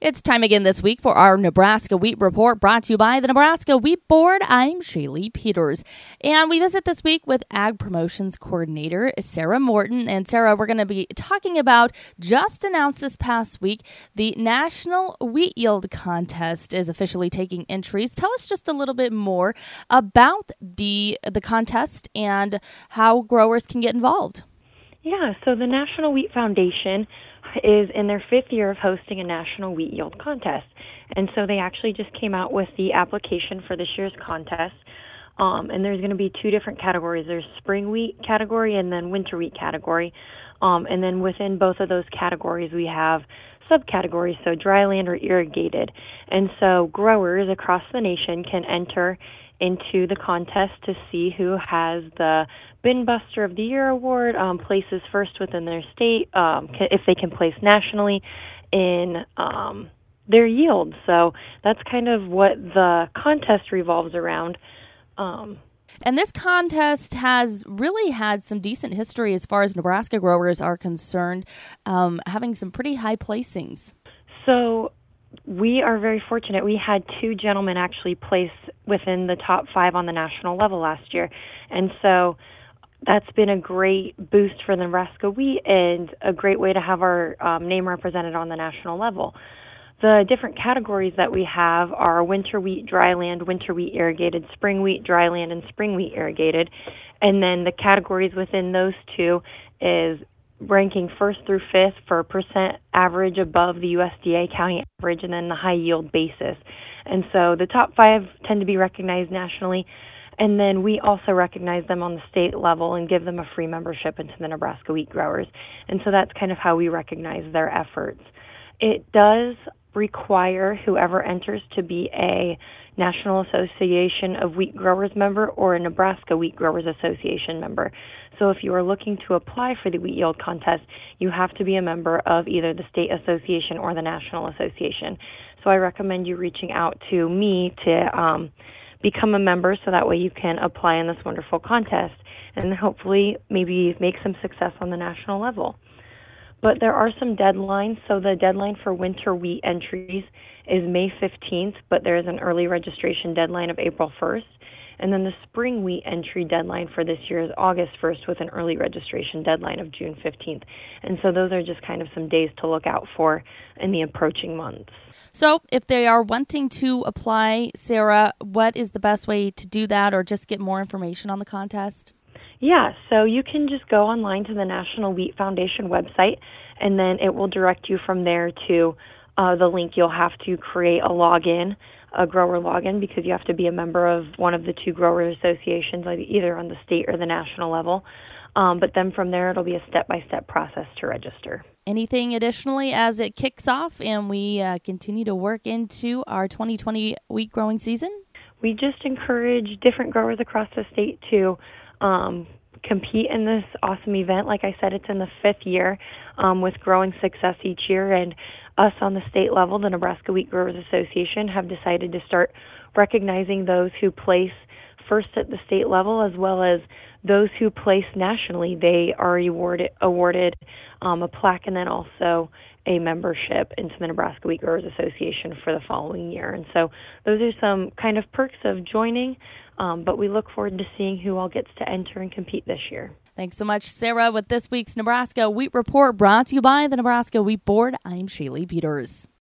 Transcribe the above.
It's time again this week for our Nebraska Wheat Report, brought to you by the Nebraska Wheat Board. I'm Shaylee Peters, and we visit this week with Ag Promotions Coordinator Sarah Morton. And Sarah, we're going to be talking about, just announced this past week, the National Wheat Yield Contest is officially taking entries. Tell us just a little bit more about the contest and how growers can get involved. Yeah, so the National Wheat Foundation is in their fifth year of hosting a National Wheat Yield Contest. And so they actually just came out with the application for this year's contest. And there's going to be two different categories. There's spring wheat category and then winter wheat category. And then within both of those categories, we have subcategories, so dryland or irrigated. And so growers across the nation can enter into the contest to see who has the Bin Buster of the Year award, places first within their state, if they can place nationally in their yield. So that's kind of what the contest revolves around. And this contest has really had some decent history as far as Nebraska growers are concerned, having some pretty high placings. So we are very fortunate. We had two gentlemen actually place within the top 5 on the national level last year. And so that's been a great boost for the Nebraska wheat and a great way to have our name represented on the national level. The different categories that we have are winter wheat, dryland, winter wheat irrigated, spring wheat, dryland, and spring wheat irrigated. And then the categories within those two is ranking 1st through 5th for percent average above the USDA county average, and then the high yield basis. And so the top 5 tend to be recognized nationally, and then we also recognize them on the state level and give them a free membership into the Nebraska Wheat Growers. And so that's kind of how we recognize their efforts. It does require whoever enters to be a National Association of Wheat Growers member or a Nebraska Wheat Growers Association member. So if you are looking to apply for the Wheat Yield Contest, you have to be a member of either the state association or the national association. So I recommend you reaching out to me to become a member so that way you can apply in this wonderful contest and hopefully maybe make some success on the national level. But there are some deadlines. So the deadline for winter wheat entries is May 15th, but there is an early registration deadline of April 1st. And then the spring wheat entry deadline for this year is August 1st with an early registration deadline of June 15th. And so those are just kind of some days to look out for in the approaching months. So if they are wanting to apply, Sarah, what is the best way to do that, or just get more information on the contest? Yeah, so you can just go online to the National Wheat Foundation website, and then it will direct you from there to the link. You'll have to create a grower login, because you have to be a member of one of the two grower associations, either on the state or the national level. But then from there, it'll be a step-by-step process to register. Anything additionally as it kicks off and we continue to work into our 2020 wheat growing season? We just encourage different growers across the state to compete in this awesome event. Like I said, it's in the 5th year with growing success each year, and us on the state level, the Nebraska Wheat Growers Association, have decided to start recognizing those who place first at the state level as well as those who place nationally. They are awarded a plaque and then also a membership into the Nebraska Wheat Growers Association for the following year. And so those are some kind of perks of joining, but we look forward to seeing who all gets to enter and compete this year. Thanks so much, Sarah, with this week's Nebraska Wheat Report, brought to you by the Nebraska Wheat Board. I'm Shaylee Peters.